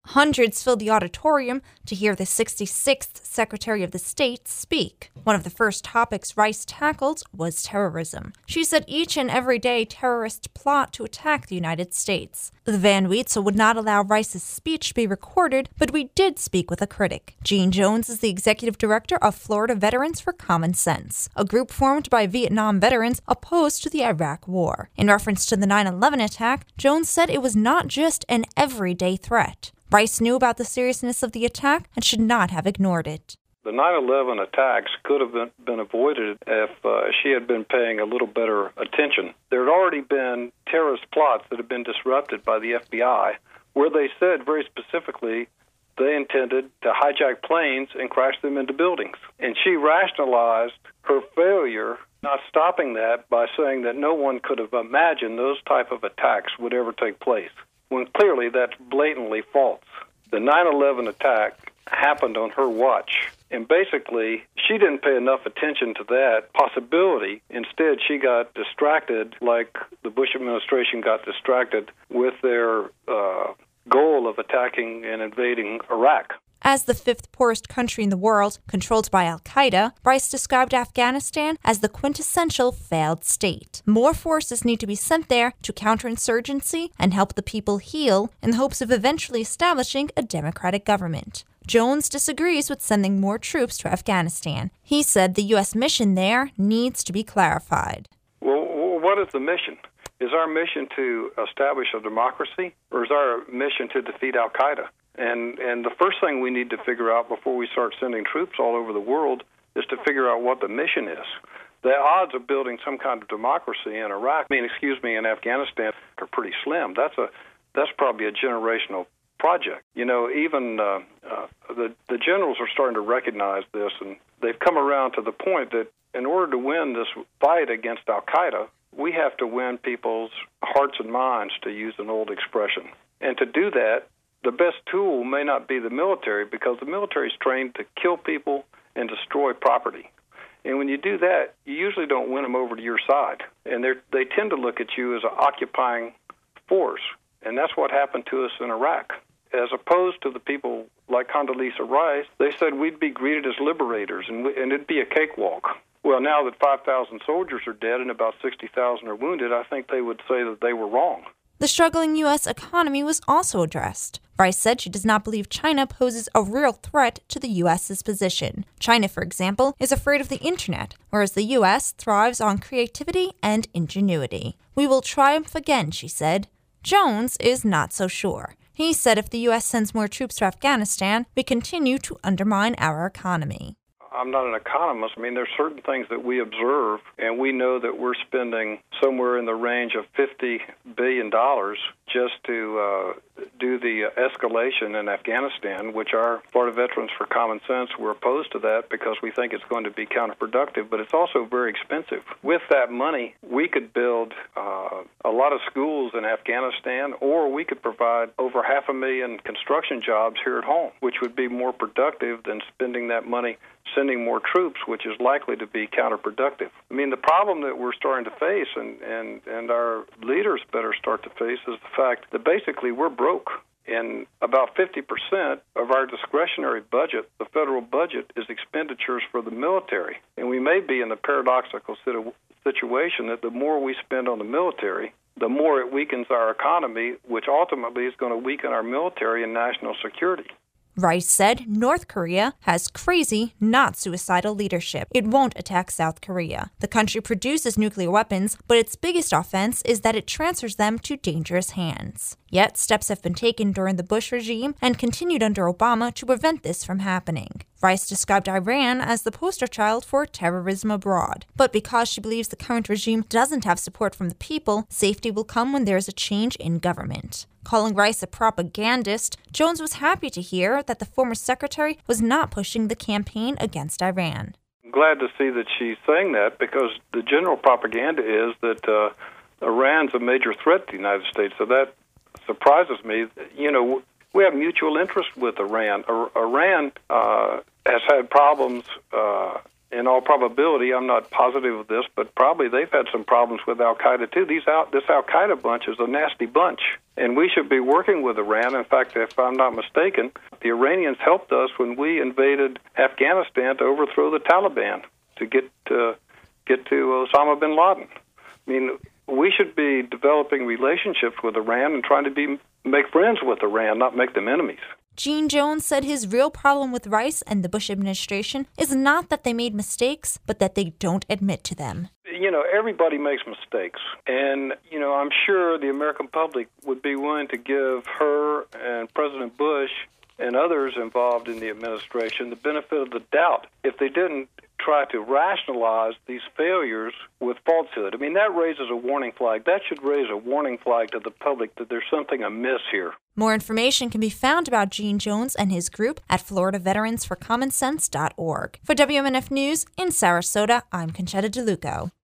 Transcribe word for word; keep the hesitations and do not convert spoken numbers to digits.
Hundreds filled the auditorium to hear the sixty-sixth Secretary of the State speak. One of the first topics Rice tackled was terrorism. She said each and every day terrorists plot to attack the United States. The Van Weetzel would not allow Rice's speech to be recorded, but we did speak with a critic. Gene Jones is the executive director of Florida Veterans for Common Sense, a group formed by Vietnam veterans opposed to the Iraq War. In reference to the nine eleven attack, Jones said it was not just an everyday threat. Rice knew about the seriousness of the attack and should not have ignored it. The nine eleven attacks could have been, been avoided if uh, she had been paying a little better attention. There had already been terrorist plots that had been disrupted by the F B I, where they said very specifically they intended to hijack planes and crash them into buildings. And she rationalized her failure, not stopping that, by saying that no one could have imagined those type of attacks would ever take place, when clearly that's blatantly false. The nine eleven attack happened on her watch, and basically she didn't pay enough attention to that possibility. Instead, she got distracted like the Bush administration got distracted with their uh, goal of attacking and invading Iraq. As the fifth poorest country in the world, controlled by al-Qaeda, Rice described Afghanistan as the quintessential failed state. More forces need to be sent there to counterinsurgency and help the people heal in the hopes of eventually establishing a democratic government. Jones disagrees with sending more troops to Afghanistan. He said the U S mission there needs to be clarified. Well, what is the mission? Is our mission to establish a democracy, or is our mission to defeat al-Qaeda? And and the first thing we need to figure out before we start sending troops all over the world is to figure out what the mission is. The odds of building some kind of democracy in Iraq, I mean, excuse me, in Afghanistan are pretty slim. That's a that's probably a generational project. You know, even uh, uh, the the generals are starting to recognize this, and they've come around to the point that in order to win this fight against al-Qaeda, we have to win people's hearts and minds, to use an old expression. And to do that, the best tool may not be the military, because the military is trained to kill people and destroy property. And when you do that, you usually don't win them over to your side. And they tend to look at you as an occupying force. And that's what happened to us in Iraq. As opposed to the people like Condoleezza Rice, they said we'd be greeted as liberators, and, we, and it'd be a cakewalk. Well, now that five thousand soldiers are dead and about sixty thousand are wounded, I think they would say that they were wrong. The struggling U S economy was also addressed. Rice said she does not believe China poses a real threat to the U S's position. China, for example, is afraid of the internet, whereas the U S thrives on creativity and ingenuity. We will triumph again, she said. Jones is not so sure. He said if the U S sends more troops to Afghanistan, we continue to undermine our economy. I'm not an economist. I mean, there's certain things that we observe, and we know that we're spending somewhere in the range of fifty billion dollars just to uh, do the escalation in Afghanistan, which our Florida Veterans for Common Sense were opposed to that because we think it's going to be counterproductive, but it's also very expensive. With that money, we could build uh, a lot of schools in Afghanistan, or we could provide over half a million construction jobs here at home, which would be more productive than spending that money sending more troops, which is likely to be counterproductive. I mean, the problem that we're starting to face, and, and, and our leaders better start to face, is the fact that basically we're broke. And about fifty percent of our discretionary budget, the federal budget, is expenditures for the military. And we may be in the paradoxical situ- situation that the more we spend on the military, the more it weakens our economy, which ultimately is going to weaken our military and national security. Rice said North Korea has crazy, not suicidal leadership. It won't attack South Korea. The country produces nuclear weapons, but its biggest offense is that it transfers them to dangerous hands. Yet, steps have been taken during the Bush regime and continued under Obama to prevent this from happening. Rice described Iran as the poster child for terrorism abroad. But because she believes the current regime doesn't have support from the people, safety will come when there is a change in government. Calling Rice a propagandist, Jones was happy to hear that the former secretary was not pushing the campaign against Iran. I'm glad to see that she's saying that, because the general propaganda is that uh, Iran's a major threat to the United States. So that surprises me. You know, we have mutual interest with Iran. Iran uh, has had problems uh, in all probability, I'm not positive of this, but probably they've had some problems with Al-Qaeda too. These out, this Al-Qaeda bunch is a nasty bunch, and we should be working with Iran. In fact, if I'm not mistaken, the Iranians helped us when we invaded Afghanistan to overthrow the Taliban to get uh, get to Osama bin Laden. I mean, we should be developing relationships with Iran and trying to be make friends with Iran, not make them enemies. Gene Jones said his real problem with Rice and the Bush administration is not that they made mistakes, but that they don't admit to them. You know, everybody makes mistakes. And, you know, I'm sure the American public would be willing to give her and President Bush and others involved in the administration the benefit of the doubt if they didn't try to rationalize these failures with falsehood. I mean, that raises a warning flag. That should raise a warning flag to the public that there's something amiss here. More information can be found about Gene Jones and his group at florida veterans for common sense dot org. For W M N F News in Sarasota, I'm Conchetta DeLuco.